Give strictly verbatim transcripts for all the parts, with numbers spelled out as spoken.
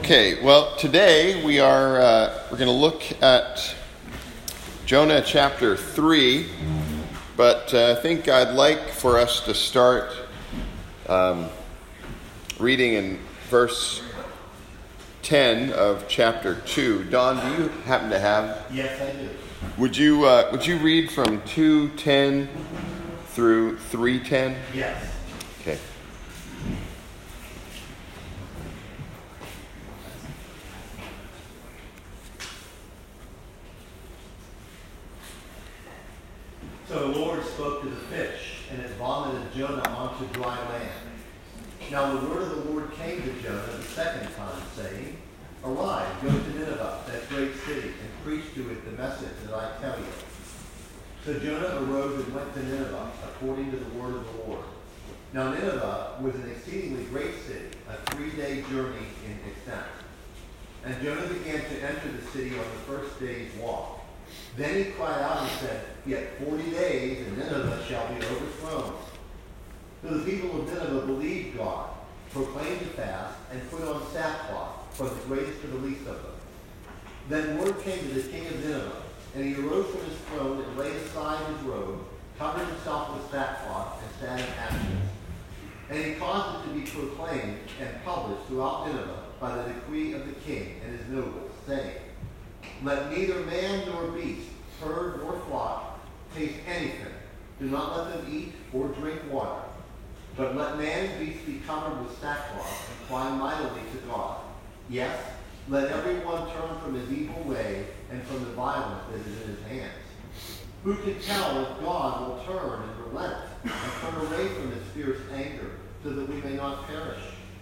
Okay, well, today we are uh, we're going to look at Jonah chapter three, but uh, I think I'd like for us to start um, reading in verse ten of chapter two. Don, do you happen to have? Yes, I do. Would you uh, would you read from two ten through three ten? Yes. Okay. So the Lord spoke to the fish, and it vomited Jonah onto dry land. Now the word of the Lord came to Jonah the second time, saying, Arise, go to Nineveh, that great city, and preach to it the message that I tell you. So Jonah arose and went to Nineveh, according to the word of the Lord. Now Nineveh was an exceedingly great city, a three-day journey in extent. And Jonah began to enter the city on the first day's walk. Then he cried out and said, Yet forty days, and Nineveh shall be overthrown. So the people of Nineveh believed God, proclaimed a fast, and put on sackcloth, from the greatest to the least of them. Then word came to the king of Nineveh, and he arose from his throne and laid aside his robe, covered himself with sackcloth, and sat in ashes. And he caused it to be proclaimed and published throughout Nineveh by the decree of the king and his nobles, saying, Let neither man nor beast, herd nor flock, taste anything. Do not let them eat or drink water. But let man and beast be covered with sackcloth and cry mightily to God. Yes, let everyone turn from his evil way and from the violence that is in his hands. Who can tell if God will turn and relent and turn away from his fierce anger so that we may not perish?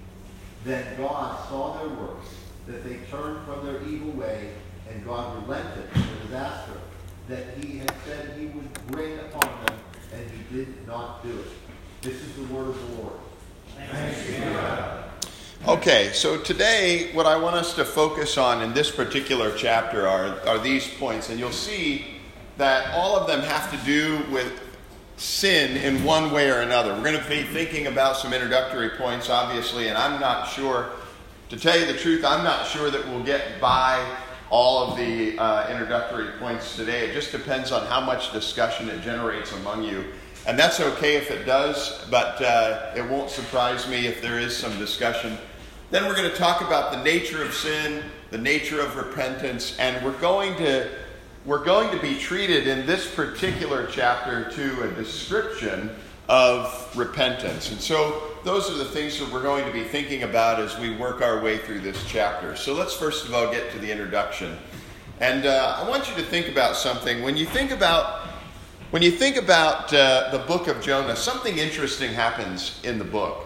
Then God saw their works, that they turned from their evil way, and God relented from the disaster that he had said he would bring upon them, and he did not do it. This is the word of the Lord. Thanks be to God. Okay, so today what I want us to focus on in this particular chapter are, are these points. And you'll see that all of them have to do with sin in one way or another. We're going to be thinking about some introductory points, obviously, and I'm not sure, to tell you the truth, I'm not sure that we'll get by all of the uh, introductory points today. It just depends on how much discussion it generates among you. And that's okay if it does, but uh, it won't surprise me if there is some discussion. Then we're going to talk about the nature of sin, the nature of repentance, and we're going to we're going to be treated in this particular chapter to a description of repentance. And so those are the things that we're going to be thinking about as we work our way through this chapter. So let's first of all get to the introduction. And uh, I want you to think about something. When you think about when you think about uh, the book of Jonah, something interesting happens in the book.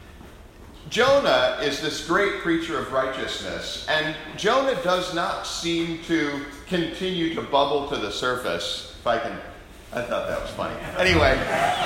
Jonah is this great preacher of righteousness, and Jonah does not seem to continue to bubble to the surface. If I can, I thought that was funny. Anyway,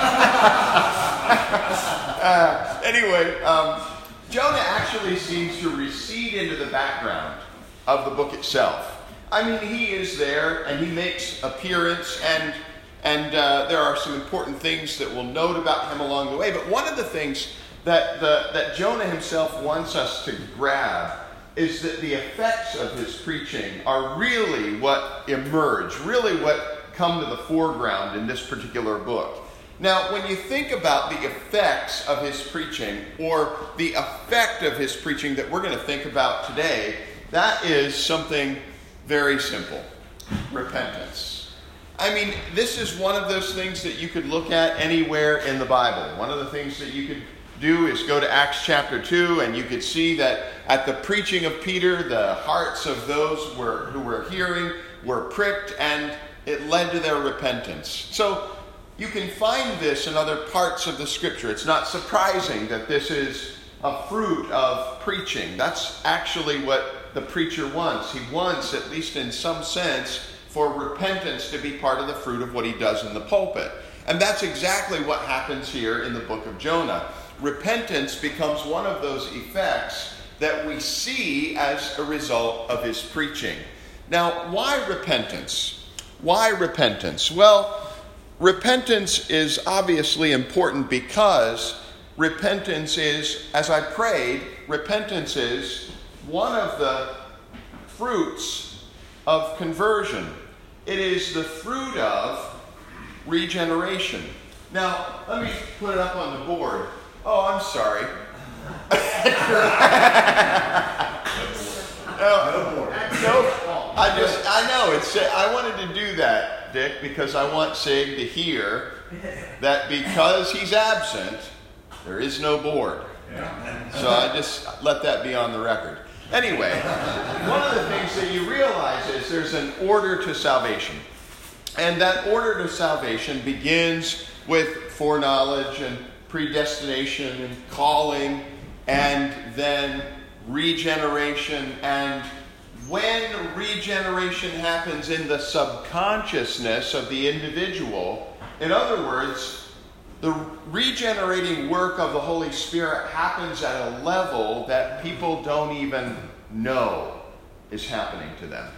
uh, anyway, um, Jonah actually seems to recede into the background of the book itself. I mean, he is there, and he makes appearance, and and uh, there are some important things that we'll note about him along the way. But one of the things that the, that Jonah himself wants us to grab is that the effects of his preaching are really what emerge, really what come to the foreground in this particular book. Now, when you think about the effects of his preaching, or the effect of his preaching that we're going to think about today, that is something very simple: repentance. I mean, this is one of those things that you could look at anywhere in the Bible. One of the things that you could do is go to Acts chapter two, and you could see that at the preaching of Peter, the hearts of those were, who were hearing were pricked, and it led to their repentance. So you can find this in other parts of the Scripture. It's not surprising that this is a fruit of preaching. That's actually what the preacher wants. He wants, at least in some sense, for repentance to be part of the fruit of what he does in the pulpit. And that's exactly what happens here in the book of Jonah. Repentance becomes one of those effects that we see as a result of his preaching. Now, why repentance? Why repentance? Well, repentance is obviously important because repentance is, as I prayed, repentance is one of the fruits of conversion. It is the fruit of regeneration. Now, let me put it up on the board. Oh, I'm sorry. no, no, I just, I know, it's, I wanted to do that, Dick, because I want Sig to hear that because he's absent, there is no board. So I just let that be on the record. Anyway, one of the things that you realize is there's an order to salvation. And that order to salvation begins with foreknowledge and predestination and calling, and then regeneration. And when regeneration happens in the subconsciousness of the individual, in other words, the regenerating work of the Holy Spirit happens at a level that people don't even know is happening to them.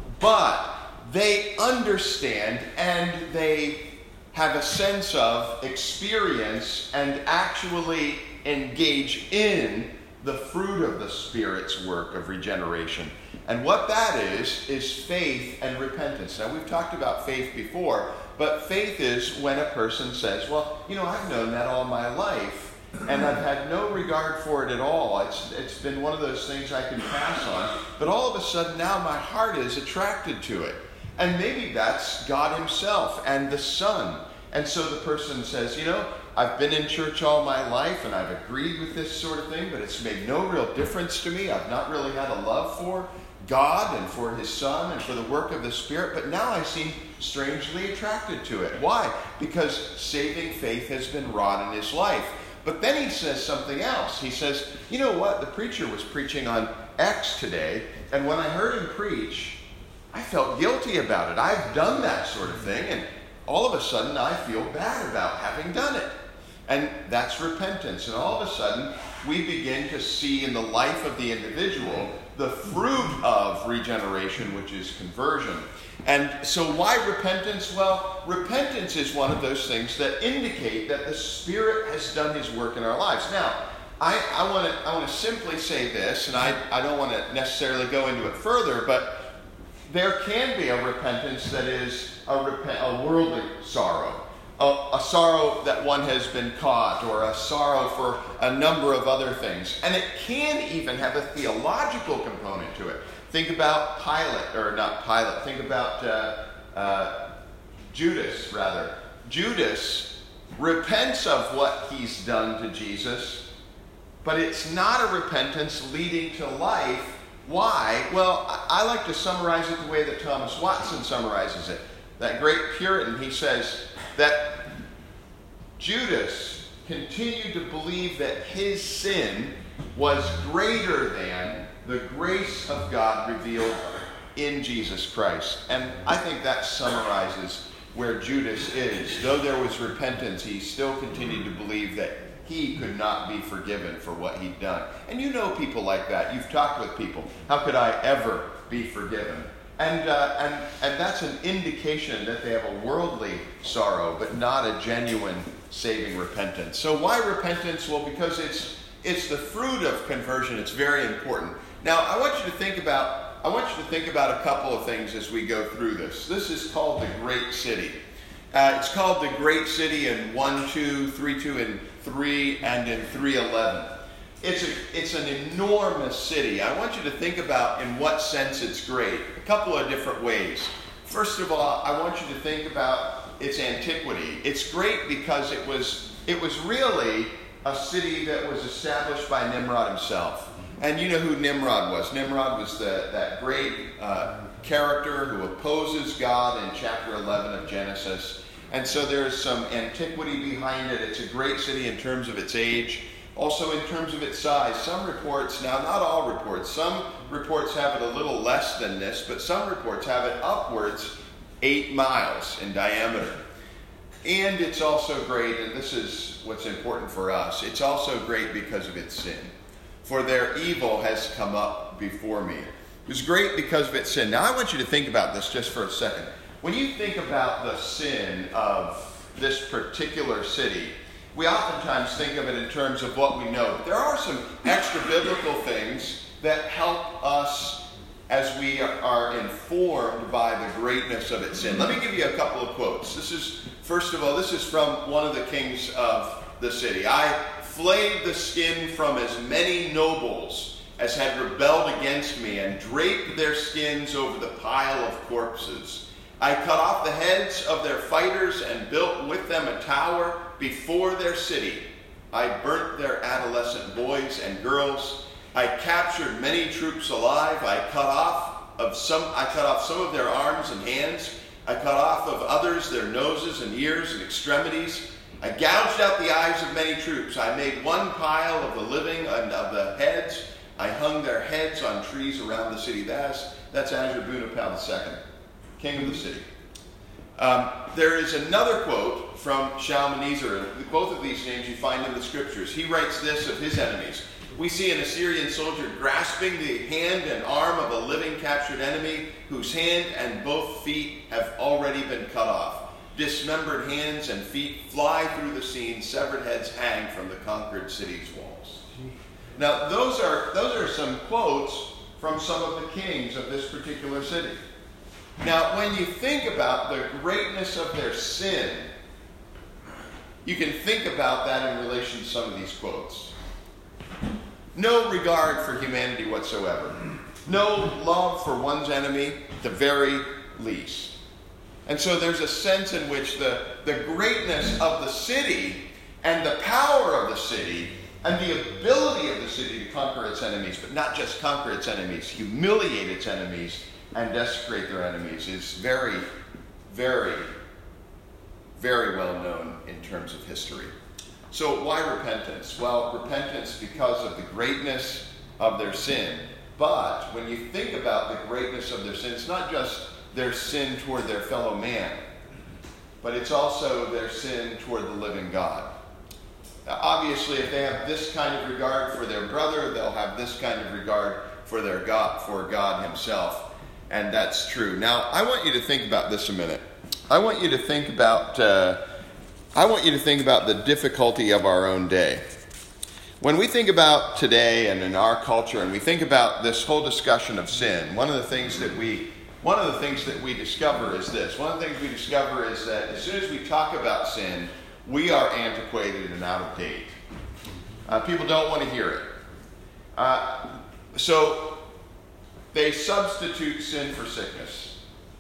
But they understand and they have a sense of experience and actually engage in the fruit of the Spirit's work of regeneration. And what that is, is faith and repentance. Now, we've talked about faith before, but faith is when a person says, well, you know, I've known that all my life, and I've had no regard for it at all. It's, it's been one of those things I can pass on, but all of a sudden now my heart is attracted to it. And maybe that's God himself and the Son. And so the person says, you know, I've been in church all my life and I've agreed with this sort of thing, but it's made no real difference to me. I've not really had a love for God and for his Son and for the work of the Spirit, but now I seem strangely attracted to it. Why? Because saving faith has been wrought in his life. But then he says something else. He says, you know what? The preacher was preaching on X today, and when I heard him preach, I felt guilty about it. I've done that sort of thing, and all of a sudden I feel bad about having done it. And that's repentance. And all of a sudden we begin to see in the life of the individual the fruit of regeneration, which is conversion. And so why repentance? Well, repentance is one of those things that indicate that the Spirit has done his work in our lives. Now, I, I want to I want to simply say this, and I, I don't want to necessarily go into it further, but there can be a repentance that is a, rep- a worldly sorrow, a, a sorrow that one has been caught, or a sorrow for a number of other things. And it can even have a theological component to it. Think about Pilate, or not Pilate, think about uh, uh, Judas, rather. Judas repents of what he's done to Jesus, but it's not a repentance leading to life. Why? Well, I like to summarize it the way that Thomas Watson summarizes it. That great Puritan, he says that Judas continued to believe that his sin was greater than the grace of God revealed in Jesus Christ. And I think that summarizes where Judas is. Though there was repentance, he still continued to believe that he could not be forgiven for what he'd done. And you know people like that. You've talked with people. How could I ever be forgiven? And, uh, and, and that's an indication that they have a worldly sorrow, but not a genuine saving repentance. So why repentance? Well, because it's, it's the fruit of conversion. It's very important. Now, I want you to think about, I want you to think about a couple of things as we go through this. This is called the Great City. Uh, it's called the Great City in one two, three two, and three, and in three eleven. It's, a, it's an enormous city. I want you to think about in what sense it's great. A couple of different ways. First of all, I want you to think about its antiquity. It's great because it was, it was really a city that was established by Nimrod himself. And you know who Nimrod was. Nimrod was the, that great uh, character who opposes God in chapter eleven of Genesis. And so there's some antiquity behind it. It's a great city in terms of its age. Also in terms of its size. Some reports, now not all reports, some reports have it a little less than this, but some reports have it upwards eight miles in diameter. And it's also great, and this is what's important for us, it's also great because of its sin. For their evil has come up before me. It was great because of its sin. Now I want you to think about this just for a second. When you think about the sin of this particular city, we oftentimes think of it in terms of what we know. But there are some extra biblical things that help us as we are informed by the greatness of its sin. Let me give you a couple of quotes. This is, first of all, this is from one of the kings of the city. I flayed the skin from as many nobles as had rebelled against me, and draped their skins over the pile of corpses. I cut off the heads of their fighters and built with them a tower before their city. I burnt their adolescent boys and girls. I captured many troops alive. I cut off of some I cut off some of their arms and hands. I cut off of others their noses and ears and extremities. I gouged out the eyes of many troops. I made one pile of the living and of the heads. I hung their heads on trees around the city. That's, that's Ashurbanipal the Second, king of the city. Um, there is another quote from Shalmaneser. Both of these names you find in the scriptures. He writes this of his enemies. We see an Assyrian soldier grasping the hand and arm of a living captured enemy whose hand and both feet have already been cut off. Dismembered hands and feet fly through the scene. Severed heads hang from the conquered city's walls. Now, those are, those are some quotes from some of the kings of this particular city. Now, when you think about the greatness of their sin, you can think about that in relation to some of these quotes. No regard for humanity whatsoever. No love for one's enemy, at the very least. And so there's a sense in which the, the greatness of the city and the power of the city and the ability of the city to conquer its enemies, but not just conquer its enemies, humiliate its enemies and desecrate their enemies, is very, very, very well known in terms of history. So why repentance? Well, repentance because of the greatness of their sin. But when you think about the greatness of their sin, it's not just their sin toward their fellow man, but it's also their sin toward the living God. Now, obviously, if they have this kind of regard for their brother, they'll have this kind of regard for their God, for God himself. And that's true. Now, I want you to think about this a minute. I want you to think about, uh, I want you to think about the difficulty of our own day. When we think about today and in our culture, and we think about this whole discussion of sin, one of the things that we One of the things that we discover is this. One of the things we discover is that as soon as we talk about sin, we are antiquated and out of date. Uh, people don't want to hear it. Uh, so they substitute sin for sickness.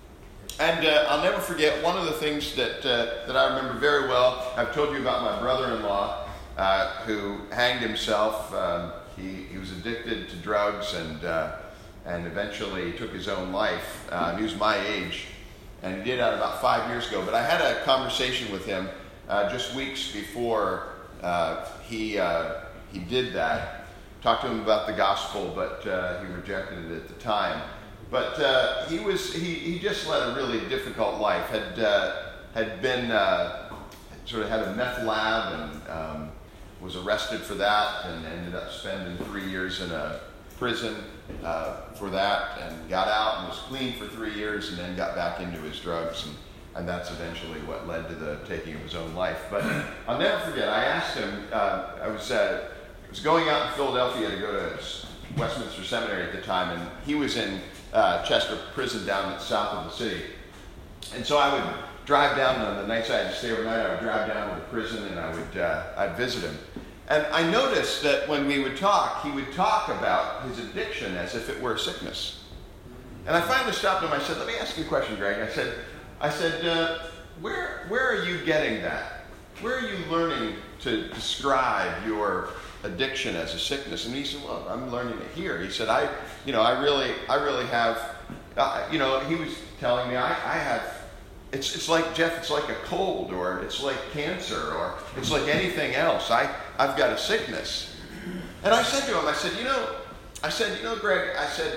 And uh, I'll never forget one of the things that, uh, that I remember very well. I've told you about my brother-in-law uh, who hanged himself. Um, he, he was addicted to drugs and... Uh, and eventually took his own life. Uh, he was my age, and he did that about five years ago. But I had a conversation with him uh, just weeks before uh, he uh, he did that. Talked to him about the gospel, but uh, he rejected it at the time. But uh, he was he, he just led a really difficult life. Had uh, had been uh, sort of had a meth lab and um, was arrested for that, and ended up spending three years in a prison uh, for that, and got out and was clean for three years and then got back into his drugs, and, and that's eventually what led to the taking of his own life. But I'll never forget, I asked him, uh, I was uh, I was going out in Philadelphia to go to Westminster Seminary at the time, and he was in uh, Chester Prison down south of the city. And so I would drive down on the nights I had to stay overnight, I would drive down to the prison and I would uh, I'd visit him. And I noticed that when we would talk, he would talk about his addiction as if it were a sickness. And I finally stopped him. I said, "Let me ask you a question, Greg." I said, "I said, uh, where where are you getting that? Where are you learning to describe your addiction as a sickness?" And he said, "Well, I'm learning it here." He said, "I, you know, I really, I really have, uh, you know." He was telling me, "I, I have." It's it's like, Jeff, it's like a cold, or it's like cancer, or it's like anything else. I, I've got a sickness." And I said to him, I said, you know, I said, you know, Greg, I said,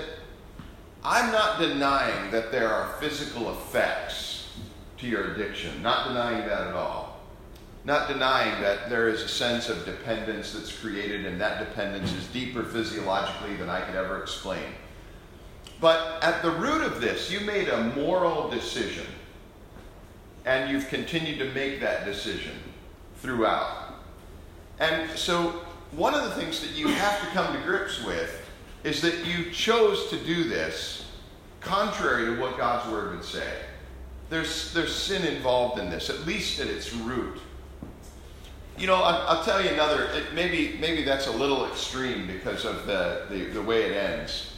I'm not denying that there are physical effects to your addiction. Not denying that at all. Not denying that there is a sense of dependence that's created, and that dependence is deeper physiologically than I could ever explain. But at the root of this, you made a moral decision. And you've continued to make that decision throughout. And so one of the things that you have to come to grips with is that you chose to do this contrary to what God's word would say. There's, there's sin involved in this, at least at its root. You know, I'll, I'll tell you another, it, maybe maybe that's a little extreme because of the, the, the way it ends.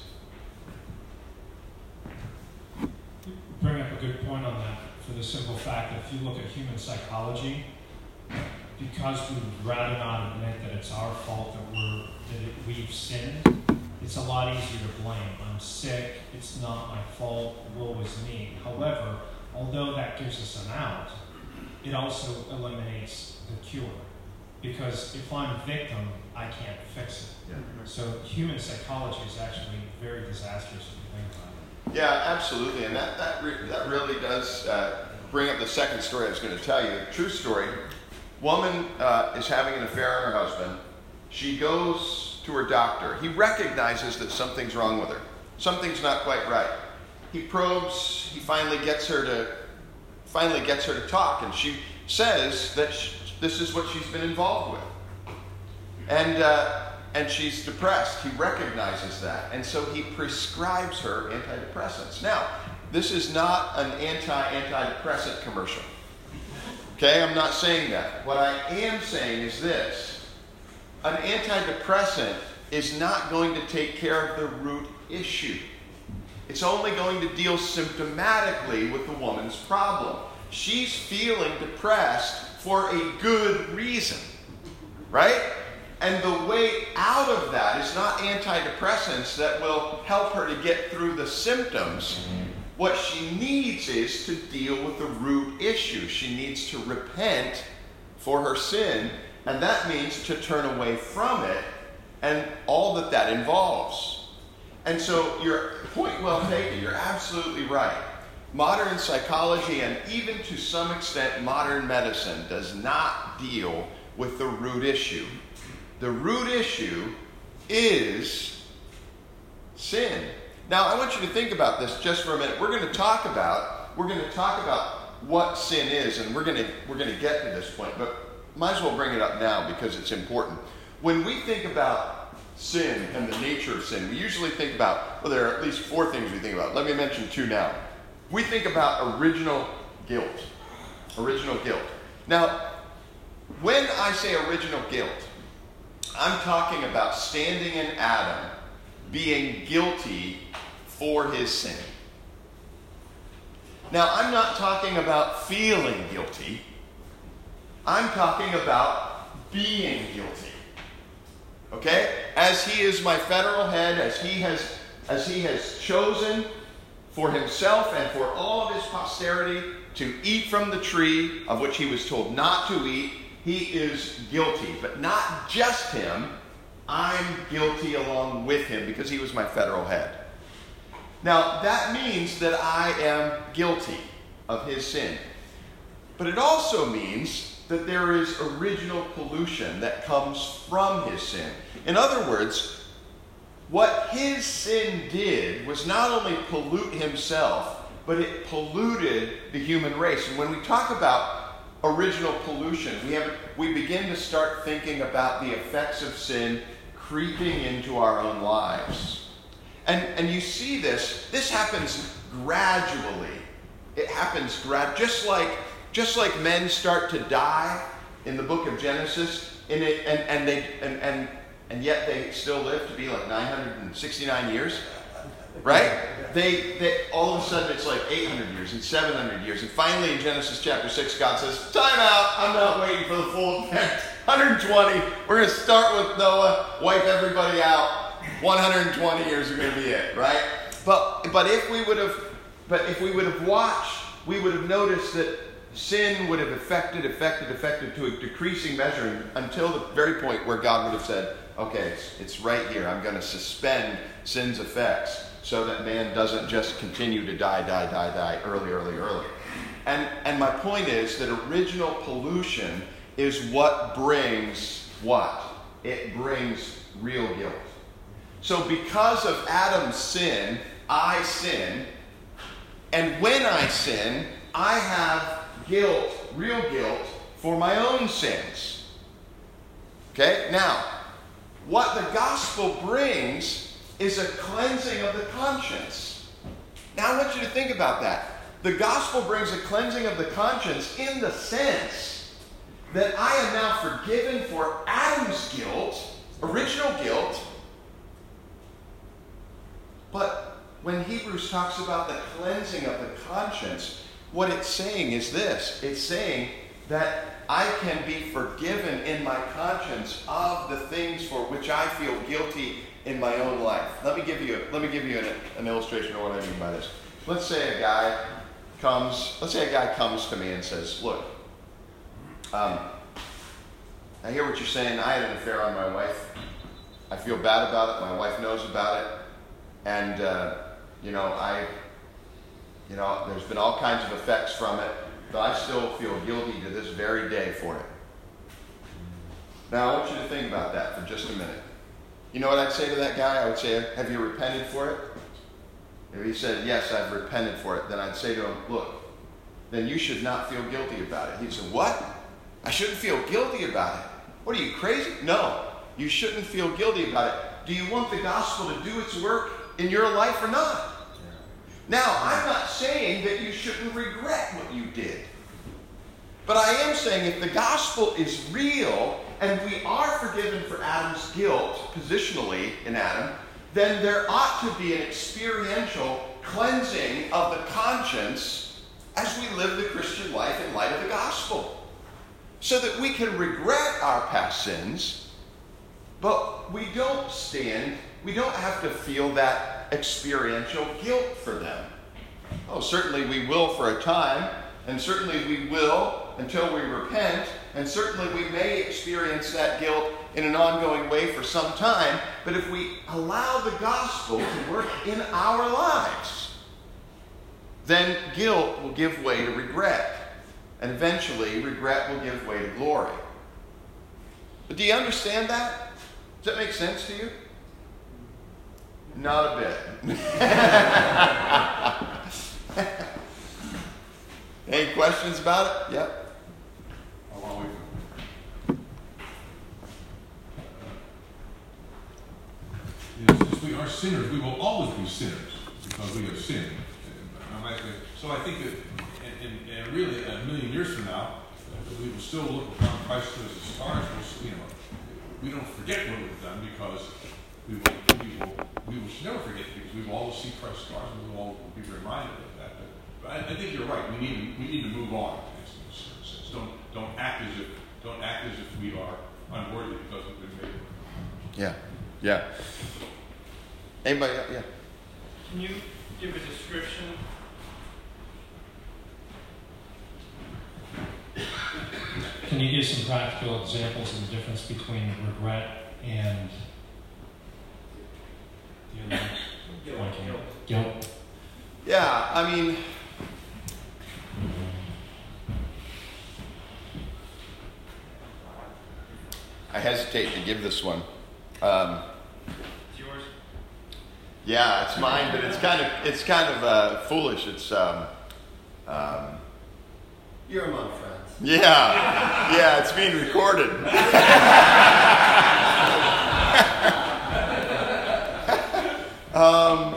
You bring up a good point on that for the simple fact that if you look at human psychology, because we would rather not admit that it's our fault that we're that it, we've sinned, it's a lot easier to blame. I'm sick, it's not my fault, woe is me. However, although that gives us an out, it also eliminates the cure. Because if I'm a victim, I can't fix it. Yeah. So human psychology is actually very disastrous if you think about it. Yeah, absolutely. And that, that, re- that really does uh, bring up the second story I was going to tell you. True story. Woman uh, is having an affair on her husband. She goes to her doctor. He recognizes that something's wrong with her. Something's not quite right. He probes. He finally gets her to finally gets her to talk, and she says that she, this is what she's been involved with, and uh, and she's depressed. He recognizes that, and so he prescribes her antidepressants. Now, this is not an anti-antidepressant commercial. Okay, I'm not saying that. What I am saying is this: an antidepressant is not going to take care of the root issue. It's only going to deal symptomatically with the woman's problem. She's feeling depressed for a good reason, right? And the way out of that is not antidepressants that will help her to get through the symptoms. What she needs is to deal with the root issue. She needs to repent for her sin, and that means to turn away from it and all that that involves. And so your point well taken. You're absolutely right. Modern psychology and even to some extent modern medicine does not deal with the root issue. The root issue is sin. Now, I want you to think about this just for a minute. We're going to talk about we're going to talk about what sin is, and we're going to we're going to get to this point, but might as well bring it up now because it's important. When we think about sin and the nature of sin, we usually think about, well, there are at least four things we think about. Let me mention two now. We think about original guilt. Original guilt. Now, when I say original guilt, I'm talking about standing in Adam being guilty for his sin. Now, I'm not talking about feeling guilty. I'm talking about being guilty. Okay? As he is my federal head, as he has, as he has chosen for himself and for all of his posterity to eat from the tree of which he was told not to eat, he is guilty. But not just him. I'm guilty along with him because he was my federal head. Now, that means that I am guilty of his sin. But it also means that there is original pollution that comes from his sin. In other words, what his sin did was not only pollute himself, but it polluted the human race. And when we talk about original pollution, we have we begin to start thinking about the effects of sin creeping into our own lives. And, and you see this, this happens gradually. It happens grad, just like Just like men start to die in the book of Genesis, and it, and, and they and, and and yet they still live to be like nine hundred sixty-nine years, right? They, they all of a sudden it's like eight hundred years and seven hundred years, and finally in Genesis chapter six, God says, "Time out! I'm not waiting for the full effect. one hundred twenty. We're going to start with Noah, wipe everybody out. one hundred twenty years are going to be it, right?" But but if we would have, but if we would have watched, we would have noticed that sin would have affected, affected, affected to a decreasing measure until the very point where God would have said, okay, it's, it's right here. I'm going to suspend sin's effects so that man doesn't just continue to die, die, die, die, early, early, early. And, and my point is that original pollution is what brings what? It brings real guilt. So because of Adam's sin, I sin. And when I sin, I have guilt, real guilt, for my own sins. Okay? Now, what the gospel brings is a cleansing of the conscience. Now I want you to think about that. The gospel brings a cleansing of the conscience in the sense that I am now forgiven for Adam's guilt, original guilt. But when Hebrews talks about the cleansing of the conscience, what it's saying is this. It's saying that I can be forgiven in my conscience of the things for which I feel guilty in my own life. Let me give you, let me give you an, an illustration of what I mean by this. Let's say a guy comes, let's say a guy comes to me and says, look, um, I hear what you're saying. I had an affair on my wife. I feel bad about it. My wife knows about it. And, uh, you know, I, you know, there's been all kinds of effects from it, but I still feel guilty to this very day for it. Now, I want you to think about that for just a minute. You know what I'd say to that guy? I would say, have you repented for it? If he said, yes, I've repented for it, then I'd say to him, look, then you should not feel guilty about it. He'd say, what? I shouldn't feel guilty about it. What are you, crazy? No, you shouldn't feel guilty about it. Do you want the gospel to do its work in your life or not? Now, I'm not saying that you shouldn't regret what you did. But I am saying if the gospel is real and we are forgiven for Adam's guilt, positionally in Adam, then there ought to be an experiential cleansing of the conscience as we live the Christian life in light of the gospel. So that we can regret our past sins, but we don't stand, we don't have to feel that experiential guilt for them. Oh, certainly we will for a time, and certainly we will until we repent, and certainly we may experience that guilt in an ongoing way for some time, but if we allow the gospel to work in our lives, then guilt will give way to regret, and eventually regret will give way to glory. But do you understand that? Does that make sense to you? Not a bit. Any questions about it? Yep. Since we are sinners, we will always be sinners because we have sinned. So I think that, and, and, and really, a million years from now, we will still look upon Christ as the stars. We'll, you know, we don't forget what we've done because we will, we will, we will never forget because we will always see Christ's stars and we will all be reminded of that. But, but I, I think you're right. We need to, we need to move on. In a certain sense. Don't don't act as if don't act as if we are unworthy because we've been made. Yeah, yeah. Anybody? Yeah. Can you give a description? Can you give some practical examples of the difference between regret and the other one? Guilt. Guilt. Yeah, I mean, I hesitate to give this one. Um, It's yours. yeah, it's mine, but it's kind of it's kind of uh, foolish. It's um, um, You're among friends. yeah, yeah, it's being recorded. um,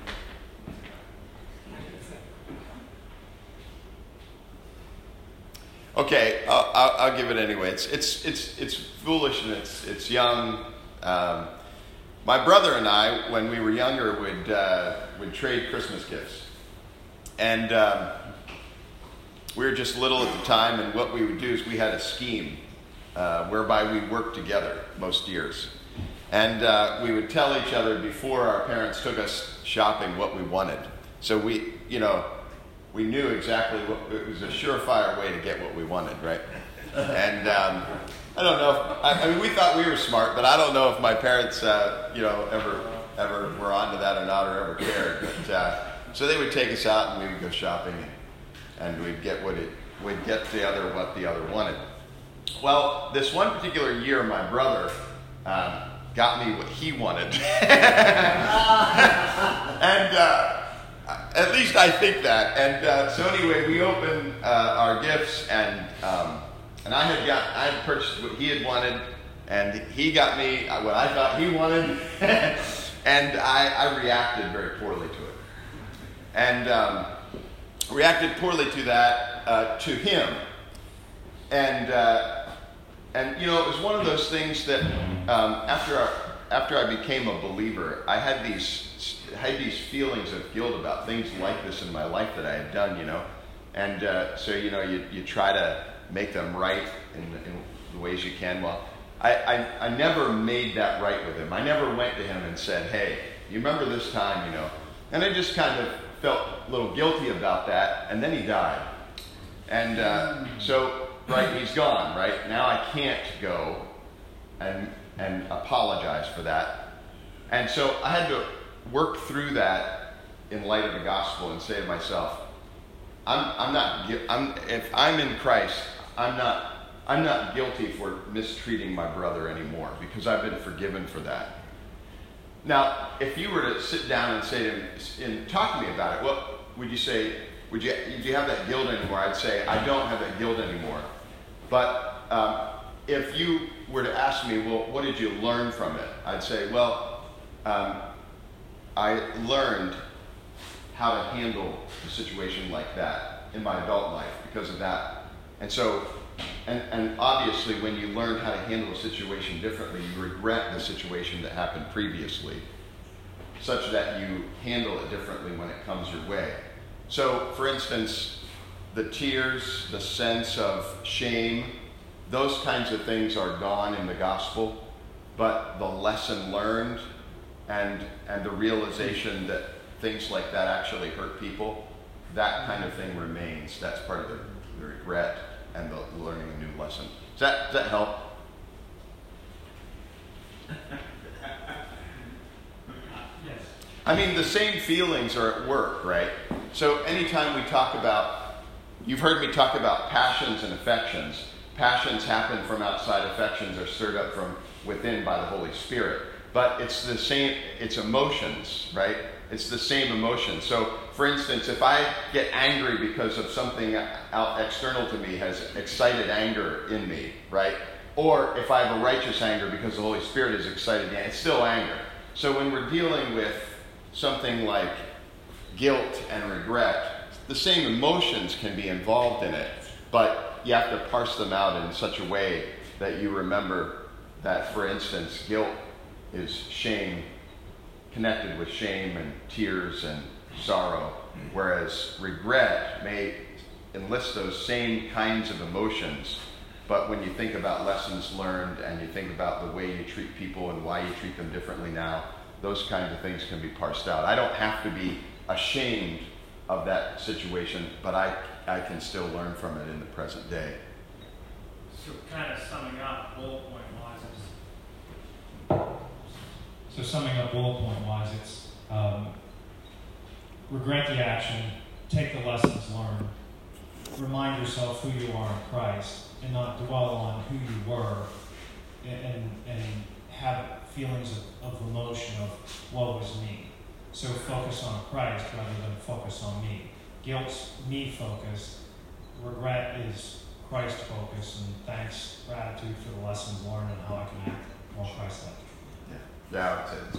okay, I'll, I'll, I'll give it anyway. It's it's it's it's foolish and it's it's young. Um, my brother and I, when we were younger, would uh, would trade Christmas gifts, and um, we were just little at the time. And what we would do is we had a scheme uh, whereby we worked together most years, and uh, we would tell each other before our parents took us shopping what we wanted. So we, you know, we knew exactly what it was, a surefire way to get what we wanted, right? And um, I don't know if, I, I mean, we thought we were smart, but I don't know if my parents, uh, you know, ever ever were onto that or not, or ever cared. But uh, so they would take us out, and we would go shopping, and, and we'd get what it, we'd get the other what the other wanted. Well, this one particular year, my brother um, got me what he wanted, and. Uh, At least I think that. And uh, so anyway, we opened uh, our gifts, and um, and I had got I had purchased what he had wanted, and he got me what I thought he wanted. and I, I reacted very poorly to it. And um, reacted poorly to that, uh, to him. And, uh, and, you know, it was one of those things that um, after, our, after I became a believer, I had these, I had these feelings of guilt about things like this in my life that I had done, you know. And uh, so, you know, you, you try to make them right in, in the ways you can. Well, I, I, I never made that right with him. I never went to him and said, hey, you remember this time, you know. And I just kind of felt a little guilty about that, and then he died. And uh, so, right, he's gone, right? Now I can't go and, and apologize for that. And so I had to work through that in light of the gospel and say to myself, I'm, I'm not, I'm, if I'm in Christ, I'm not, I'm not guilty for mistreating my brother anymore because I've been forgiven for that. Now, if you were to sit down and say to him, and talk to me about it, what would you say? Would you, do you have that guilt anymore? I'd say, I don't have that guilt anymore. But um, if you were to ask me, well, what did you learn from it? I'd say, well, um, I learned how to handle a situation like that in my adult life because of that. And so, and, and obviously when you learn how to handle a situation differently, you regret the situation that happened previously, such that you handle it differently when it comes your way. So, for instance, the tears, the sense of shame, those kinds of things are gone in the gospel, but the lesson learned and, and the realization that things like that actually hurt people, that kind of thing remains. That's part of the, the regret and the learning a new lesson. Does that, does that help? Yes. I mean, the same feelings are at work, right? So anytime we talk about, you've heard me talk about passions and affections. Passions happen from outside, affections are stirred up from within by the Holy Spirit. But it's the same, it's emotions, right? It's the same emotion. So, for instance, if I get angry because of something out external to me has excited anger in me, right? Or if I have a righteous anger because the Holy Spirit is excited, it's still anger. So when we're dealing with something like guilt and regret, the same emotions can be involved in it, but you have to parse them out in such a way that you remember that, for instance, guilt is shame, connected with shame and tears and sorrow, whereas regret may enlist those same kinds of emotions, but when you think about lessons learned and you think about the way you treat people and why you treat them differently now, those kinds of things can be parsed out. I don't have to be ashamed of that situation, but I, I can still learn from it in the present day. So kind of summing up, bullet point wise, So summing up bullet point wise, it's um, regret the action, take the lessons learned, remind yourself who you are in Christ, and not dwell on who you were, and, and have feelings of, of emotion of woe is me. So focus on Christ rather than focus on me. Guilt's me focused, regret is Christ focused, and thanks, gratitude for the lessons learned and how I can act more Christ-like. Yeah, that's it.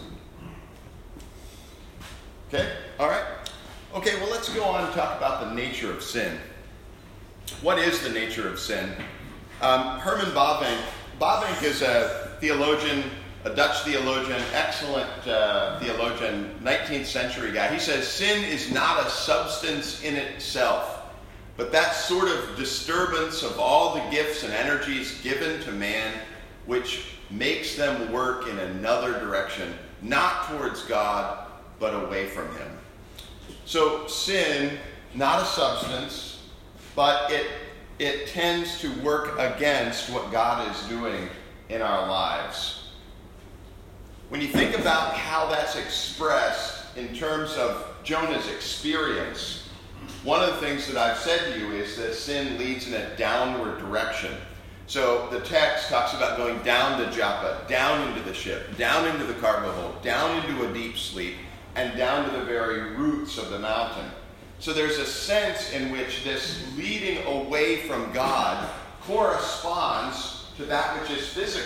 Okay, all right. Okay, well, let's go on and talk about the nature of sin. What is the nature of sin? Um, Herman Bavinck, Bavinck is a theologian, a Dutch theologian, excellent uh, theologian, nineteenth century guy. He says, sin is not a substance in itself, but that sort of disturbance of all the gifts and energies given to man, which makes them work in another direction, not towards God, but away from him. So sin, not a substance, but it, it tends to work against what God is doing in our lives. When you think about how that's expressed in terms of Jonah's experience, one of the things that I've said to you is that sin leads in a downward direction. So the text talks about going down to Joppa, down into the ship, down into the cargo hold, down into a deep sleep, and down to the very roots of the mountain. So there's a sense in which this leading away from God corresponds to that which is physical.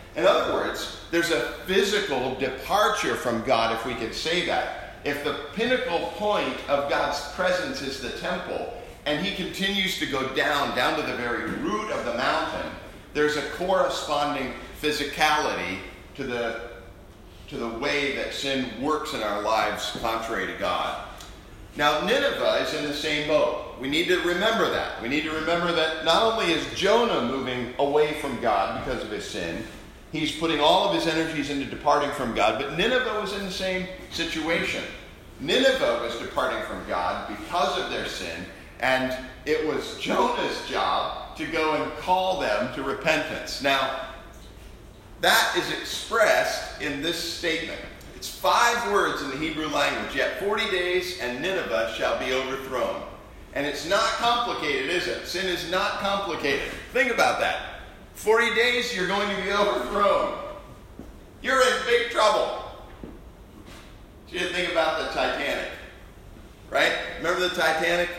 In other words, there's a physical departure from God, if we could say that. If the pinnacle point of God's presence is the temple, and he continues to go down, down to the very root of the mountain, there's a corresponding physicality to the, to the way that sin works in our lives contrary to God. Now, Nineveh is in the same boat. We need to remember that. We need to remember that not only is Jonah moving away from God because of his sin, he's putting all of his energies into departing from God, but Nineveh was in the same situation. Nineveh was departing from God because of their sin, and it was Jonah's job to go and call them to repentance. Now, that is expressed in this statement. It's five words in the Hebrew language. Yet forty days and Nineveh shall be overthrown. And it's not complicated, is it? Sin is not complicated. Think about that. forty days, you're going to be overthrown. You're in big trouble. You didn't think about the Titanic, right? Remember the Titanic?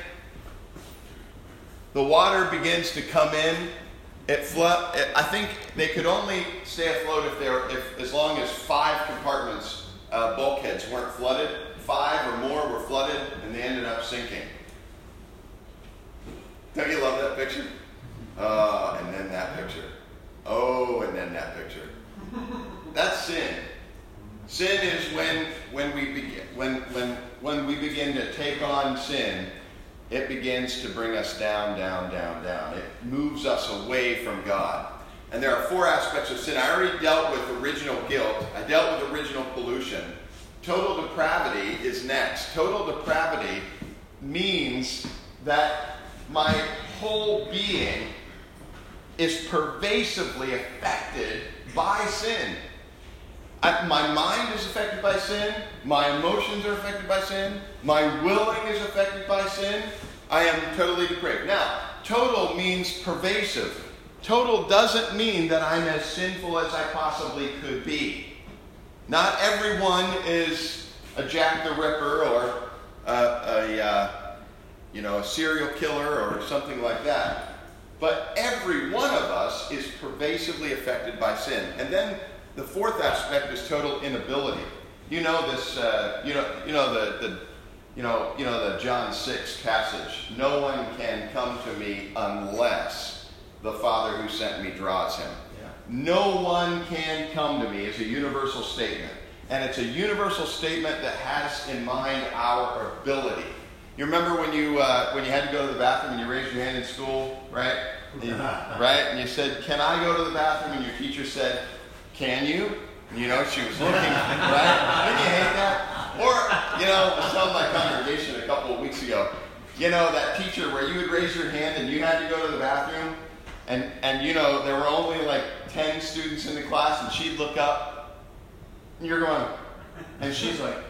The water begins to come in. It flood. It, I think they could only stay afloat if they were, if as long as five compartments, uh, bulkheads weren't flooded. Five or more were flooded, and they ended up sinking. Don't you love that picture? Uh, and then that picture. Oh, and then that picture. That's sin. Sin is when when we begin when when when we begin to take on sin. It begins to bring us down, down, down, down. It moves us away from God. And there are four aspects of sin. I already dealt with original guilt. I dealt with original pollution. Total depravity is next. Total depravity means that my whole being is pervasively affected by sin. I, my mind is affected by sin. My emotions are affected by sin. My willing is affected by sin. I am totally depraved. Now, total means pervasive. Total doesn't mean that I'm as sinful as I possibly could be. Not everyone is a Jack the Ripper or a, a uh, you know, a serial killer or something like that. But every one of us is pervasively affected by sin. And then the fourth aspect is total inability. You know this. Uh, you know. You know the, the. You know. You know the John six passage. No one can come to me unless the Father who sent me draws him. Yeah. No one can come to me is a universal statement, and it's a universal statement that has in mind our ability. You remember when you uh, when you had to go to the bathroom and you raised your hand in school, right? And you, right, and you said, "Can I go to the bathroom?" And your teacher said, "Can you?" You know, she was looking, right? Didn't you hate that? Or, you know, I was telling my congregation a couple of weeks ago, you know, that teacher where you would raise your hand and you had to go to the bathroom, and, and you know, there were only like ten students in the class, and she'd look up, and you're going, and she's like,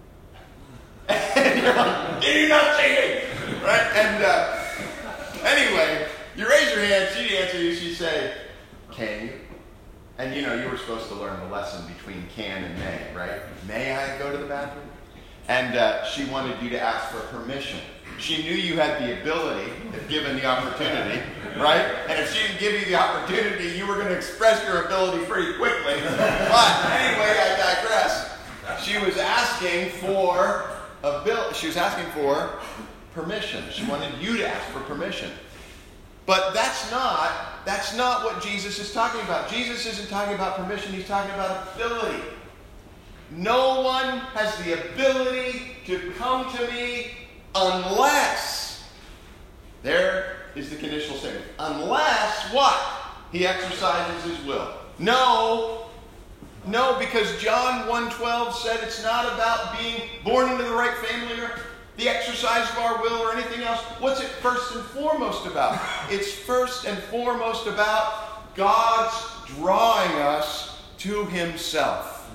and you're like, you're not cheating, right? And uh, anyway, you raise your hand, she'd answer you, she'd say, "Can you?" And you know, you were supposed to learn the lesson between can and may, right? May I go to the bathroom? And uh, she wanted you to ask for permission. She knew you had the ability, if given the opportunity, right? And if she didn't give you the opportunity, you were going to express your ability pretty quickly. But anyway, I digress. She was asking for a bill. She was asking for permission. She wanted you to ask for permission. But that's not, that's not what Jesus is talking about. Jesus isn't talking about permission. He's talking about ability. No one has the ability to come to me unless, there is the conditional statement, unless what? He exercises his will. No, no, because John one twelve said it's not about being born into the right family or the exercise of our will or anything else. What's it first and foremost about? It's first and foremost about God's drawing us to himself.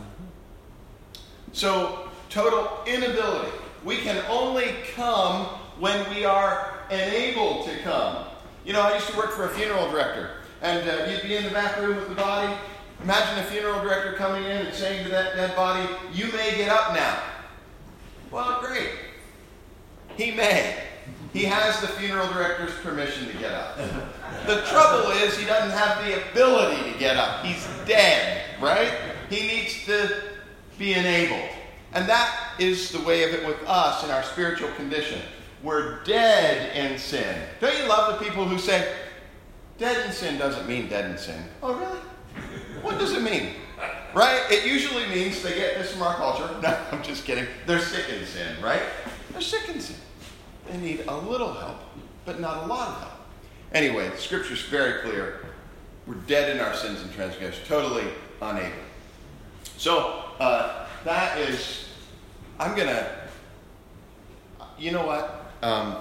So, total inability. We can only come when we are enabled to come. You know, I used to work for a funeral director, and uh, you'd be in the back room with the body. Imagine a funeral director coming in and saying to that dead body, "You may get up now." Well, great. He may. He has the funeral director's permission to get up. The trouble is he doesn't have the ability to get up. He's dead, right? He needs to be enabled. And that is the way of it with us in our spiritual condition. We're dead in sin. Don't you love the people who say, dead in sin doesn't mean dead in sin? Oh, really? What does it mean? Right? It usually means they get this from our culture. No, I'm just kidding. They're sick in sin, right? They're sick in sin. They need a little help, but not a lot of help. Anyway, the scripture's very clear. We're dead in our sins and transgressions, totally unable. So, uh, that is, I'm going to, you know what? Um,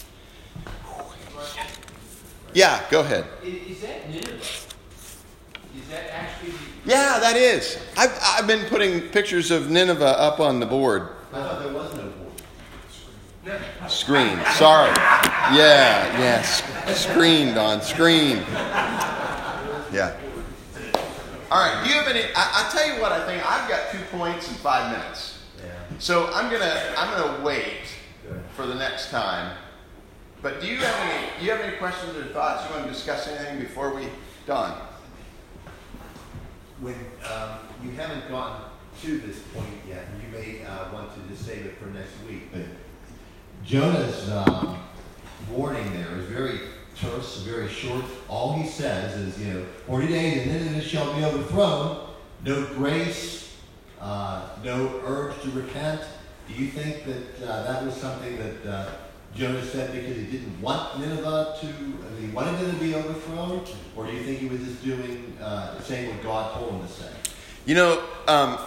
yeah, go ahead. Is that Nineveh? Is that actually? Yeah, that is. I've, I've been putting pictures of Nineveh up on the board. I thought there was no board. Screen. Sorry. Yeah, yes. Screened on screen. Yeah. All right. Do you have any? I, I tell you what. I think I've got two points in five minutes. Yeah. So I'm gonna I'm gonna wait for the next time. But do you have any? Do you have any questions or thoughts? You want to discuss anything before we done? When um, you haven't gotten to this point yet, you may uh, want to just save it for next week. But Jonah's um, warning there is very terse, very short. All he says is, you know, forty days and then it shall be overthrown. No grace, uh, no urge to repent. Do you think that uh, that was something that uh, Jonah said because he didn't want Nineveh to, I mean, he wanted it to be overthrown? Or do you think he was just doing, uh, saying what God told him to say? You know, um,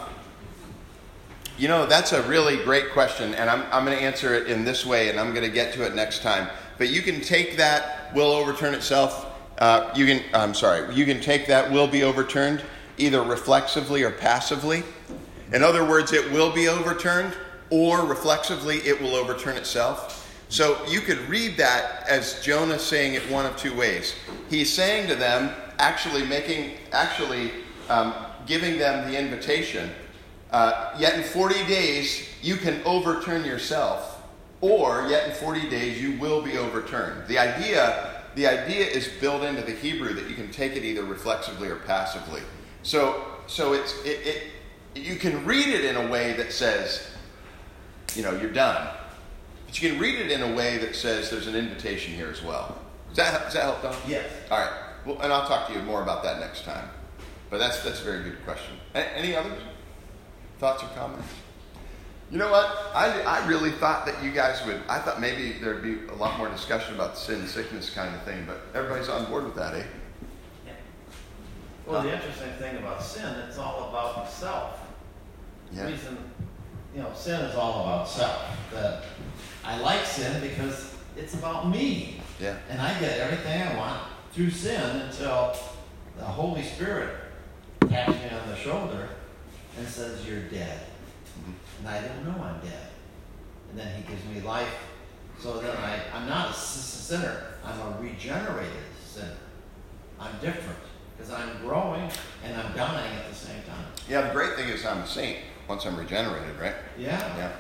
you know, that's a really great question, and I'm, I'm going to answer it in this way, and I'm going to get to it next time. But you can take that will overturn itself. Uh, you can, I'm sorry, you can take that will be overturned either reflexively or passively. In other words, it will be overturned, or reflexively it will overturn itself. So you could read that as Jonah saying it one of two ways. He's saying to them, actually making, actually um, giving them the invitation, uh, yet in forty days you can overturn yourself, or yet in forty days you will be overturned. The idea, the idea is built into the Hebrew that you can take it either reflexively or passively. So, so it's it, it you can read it in a way that says, you know, you're done. But you can read it in a way that says there's an invitation here as well. Does that, does that help, Don? Yes. All right. Well, and I'll talk to you more about that next time. But that's that's a very good question. A- any others? Thoughts or comments? You know what? I, I really thought that you guys would, I thought maybe there'd be a lot more discussion about sin, sickness kind of thing, but everybody's on board with that, eh? Yeah. Well, the interesting thing about sin, it's all about self. Yeah. The reason, you know, sin is all about self. That I like sin because it's about me. Yeah. And I get everything I want through sin until the Holy Spirit taps me on the shoulder and says, you're dead. Mm-hmm. And I don't know I'm dead. And then he gives me life so that I, I'm not a sinner. I'm a regenerated sinner. I'm different because I'm growing and I'm dying at the same time. Yeah, the great thing is I'm a saint once I'm regenerated, right? Yeah. Yeah.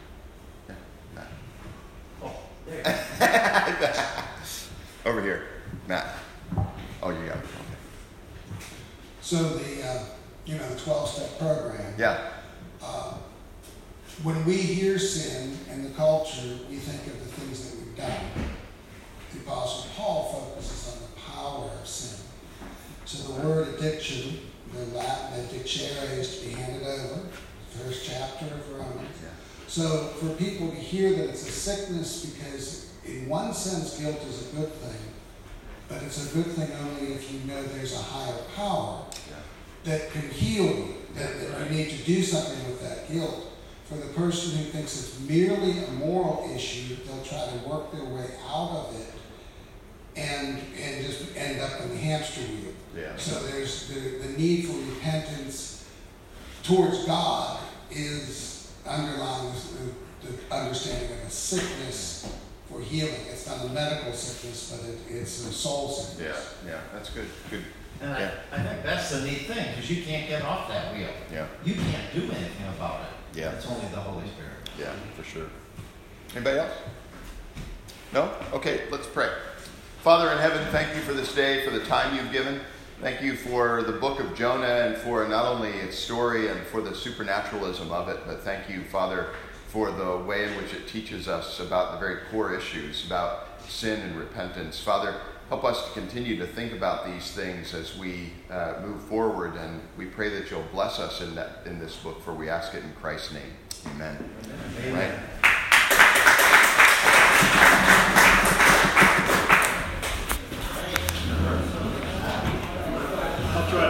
Yeah. Oh, there. Over here, Matt. Oh, you got it. Okay. So the, uh, you know, the twelve-step program. Yeah. Uh, when we hear sin in the culture, we think of the things that we've done. The Apostle Paul focuses on the power of sin. So the word addiction, the Latin addicere, is to be handed over. First chapter of Romans. Yeah. So for people to hear that it's a sickness, because in one sense guilt is a good thing, but it's a good thing only if you know there's a higher power Yeah. that can heal you, that, that you need to do something with that guilt. For the person who thinks it's merely a moral issue, they'll try to work their way out of it and and just end up in the hamster wheel. Yeah. So there's the, the need for repentance towards God is underlying the, the understanding of a sickness for healing. It's not a medical sickness, but it, it's a soul sickness. Yeah. Yeah. That's good. Good. And Yeah. I, I think that's the neat thing, because you can't get off that wheel. Yeah. You can't do anything about it. Yeah. It's only the Holy Spirit. Yeah, for sure. Anybody else? No? Okay, let's pray. Father in heaven, thank you for this day, for the time you've given. Thank you for the book of Jonah and for not only its story and for the supernaturalism of it, but thank you, Father, for the way in which it teaches us about the very core issues, about sin and repentance. Father, help us to continue to think about these things as we uh, move forward, and we pray that you'll bless us in that in this book, for we ask it in Christ's name. Amen. Amen. Right.